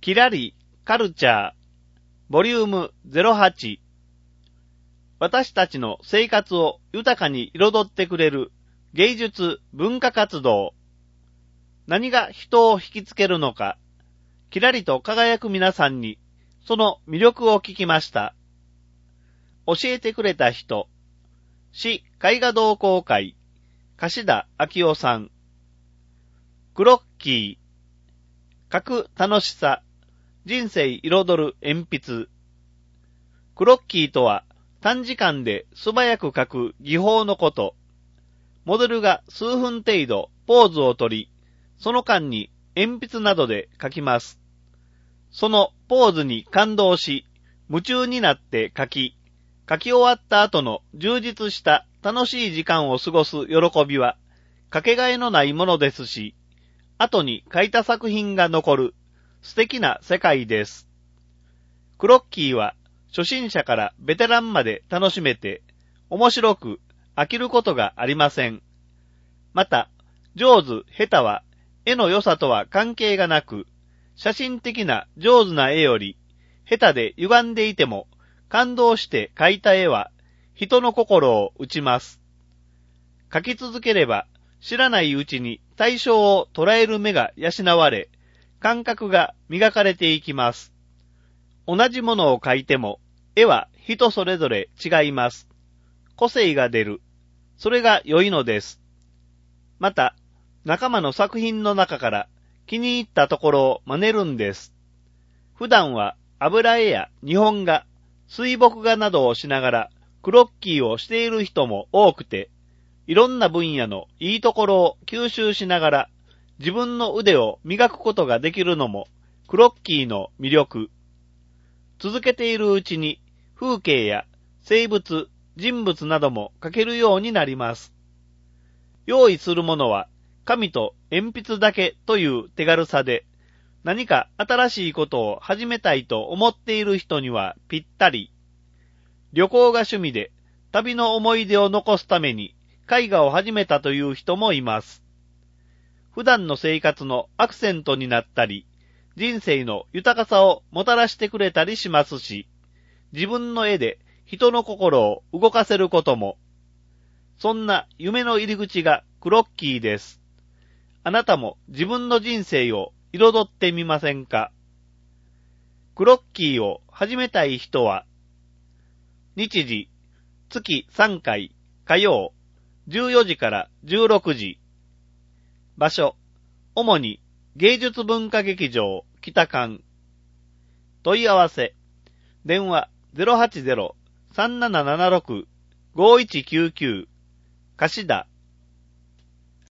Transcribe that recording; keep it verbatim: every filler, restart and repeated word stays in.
キラリカルチャーボリュームゼロはち。私たちの生活を豊かに彩ってくれる芸術文化活動。何が人を引きつけるのか、キラリと輝く皆さんにその魅力を聞きました。教えてくれた人、市絵画同好会樫田昭夫さん。クロッキー、書く楽しさ、人生彩る鉛筆。クロッキーとは短時間で素早く書く技法のこと。モデルが数分程度ポーズをとり、その間に鉛筆などで書きます。そのポーズに感動し、夢中になって書き、書き終わった後の充実した楽しい時間を過ごす喜びは、かけがえのないものですし、後に書いた作品が残る素敵な世界です。クロッキーは初心者からベテランまで楽しめて、面白く飽きることがありません。また、上手下手は絵の良さとは関係がなく、写真的な上手な絵より、下手で歪んでいても感動して描いた絵は人の心を打ちます。描き続ければ知らないうちに対象を捉える目が養われ、感覚が磨かれていきます。同じものを描いても絵は人それぞれ違います。個性が出る。それが良いのです。また、仲間の作品の中から気に入ったところを真似るんです。普段は油絵や日本画、水墨画などをしながらクロッキーをしている人も多くて、いろんな分野のいいところを吸収しながら自分の腕を磨くことができるのもクロッキーの魅力。続けているうちに風景や生物、人物なども描けるようになります。用意するものは紙と鉛筆だけという手軽さで、何か新しいことを始めたいと思っている人にはぴったり。旅行が趣味で旅の思い出を残すために絵画を始めたという人もいます。普段の生活のアクセントになったり、人生の豊かさをもたらしてくれたりしますし、自分の絵で人の心を動かせることも。そんな夢の入り口がクロッキーです。あなたも自分の人生を彩ってみませんか？クロッキーを始めたい人は、日時、月さんかい、火曜、じゅうよじからじゅうろくじ。場所、主に芸術文化劇場北館。問い合わせ、電話 ゼロはちゼロ さんななななろく ごいちきゅうきゅう、樫田